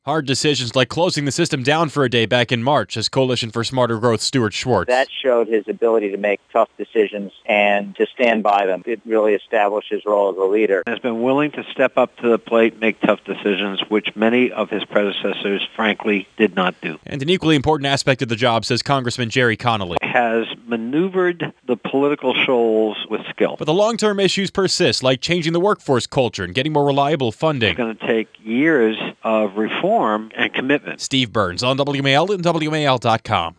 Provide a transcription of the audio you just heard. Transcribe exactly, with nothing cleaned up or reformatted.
Hard decisions like closing the system down for a day back in March, says Coalition for Smarter Growth Stuart Schwartz. That showed his ability to make tough decisions and to stand by them. It really established his role as a leader. Has been willing to step up to the plate, make tough decisions, which many of his predecessors, frankly, did not do. And an equally important aspect of the job, says Congressman Jerry Connolly, has maneuvered the political shoals with skill. But the long-term issues persist, like changing the workforce culture and getting more reliable funding. It's going to take years of reform and commitment. Steve Burns on W M A L and W M A L dot com.